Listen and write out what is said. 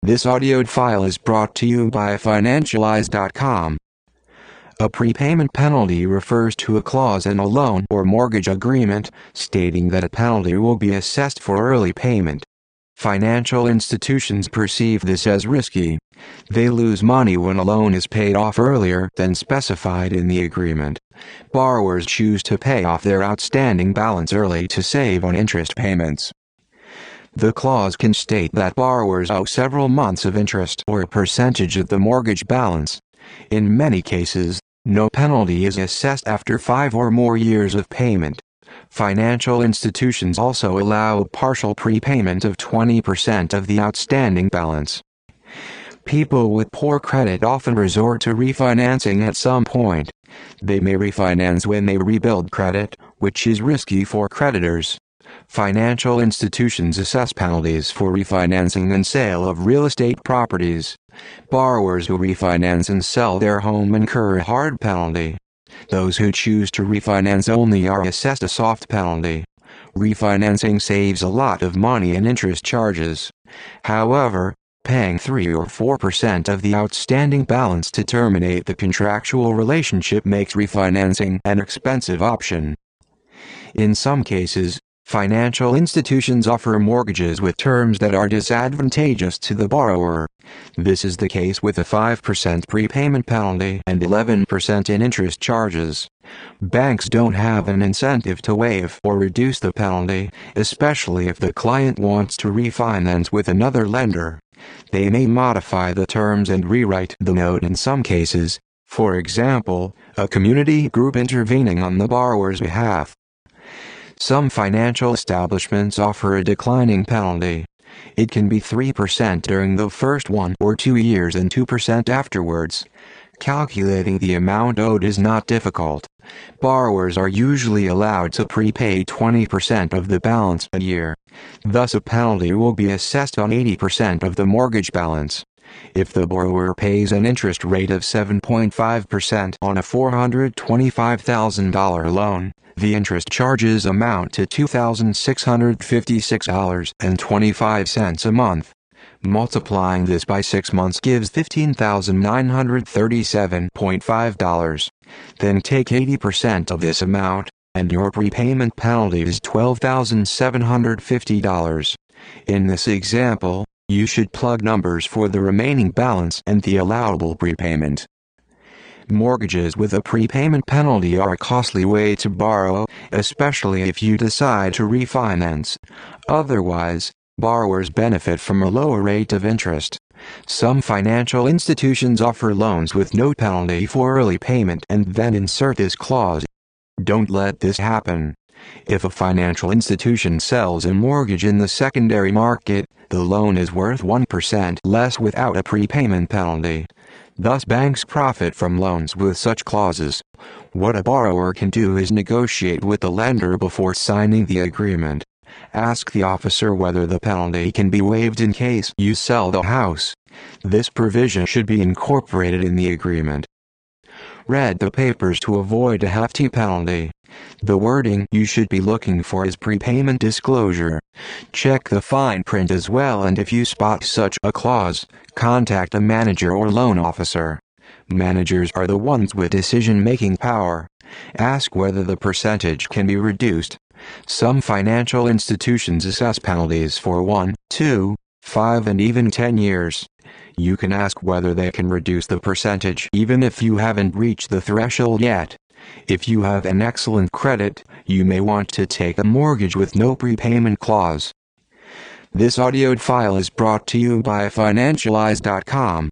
This audio file is brought to you by Financialize.com. A prepayment penalty refers to a clause in a loan or mortgage agreement stating that a penalty will be assessed for early payment. Financial institutions perceive this as risky. They lose money when a loan is paid off earlier than specified in the agreement. Borrowers choose to pay off their outstanding balance early to save on interest payments. The clause can state that borrowers owe several months of interest or a percentage of the mortgage balance. In many cases, no penalty is assessed after 5 or more years of payment. Financial institutions also allow a partial prepayment of 20% of the outstanding balance. People with poor credit often resort to refinancing at some point. They may refinance when they rebuild credit, which is risky for creditors. Financial institutions assess penalties for refinancing and sale of real estate properties. Borrowers who refinance and sell their home incur a hard penalty. Those who choose to refinance only are assessed a soft penalty. Refinancing saves a lot of money in interest charges. However, paying 3 or 4% of the outstanding balance to terminate the contractual relationship makes refinancing an expensive option. In some cases, financial institutions offer mortgages with terms that are disadvantageous to the borrower. This is the case with a 5% prepayment penalty and 11% in interest charges. Banks don't have an incentive to waive or reduce the penalty, especially if the client wants to refinance with another lender. They may modify the terms and rewrite the note in some cases, for example, a community group intervening on the borrower's behalf. Some financial establishments offer a declining penalty. It can be 3% during the first 1 or 2 years and 2% afterwards. Calculating the amount owed is not difficult. Borrowers are usually allowed to prepay 20% of the balance a year. Thus, a penalty will be assessed on 80% of the mortgage balance. If the borrower pays an interest rate of 7.5% on a $425,000 loan, the interest charges amount to $2,656.25 a month. Multiplying this by 6 months gives $15,937.5. Then take 80% of this amount, and your prepayment penalty is $12,750. In this example, you should plug numbers for the remaining balance and the allowable prepayment. Mortgages with a prepayment penalty are a costly way to borrow, especially if you decide to refinance. Otherwise, borrowers benefit from a lower rate of interest. Some financial institutions offer loans with no penalty for early payment and then insert this clause. Don't let this happen. If a financial institution sells a mortgage in the secondary market, the loan is worth 1% less without a prepayment penalty. Thus, banks profit from loans with such clauses. What a borrower can do is negotiate with the lender before signing the agreement. Ask the officer whether the penalty can be waived in case you sell the house. This provision should be incorporated in the agreement. Read the papers to avoid a hefty penalty. The wording you should be looking for is prepayment disclosure. Check the fine print as well, and if you spot such a clause, contact a manager or loan officer. Managers are the ones with decision-making power. Ask whether the percentage can be reduced. Some financial institutions assess penalties for 1, 2, 5 and even 10 years. You can ask whether they can reduce the percentage even if you haven't reached the threshold yet. If you have an excellent credit, you may want to take a mortgage with no prepayment clause. This audio file is brought to you by Financialize.com.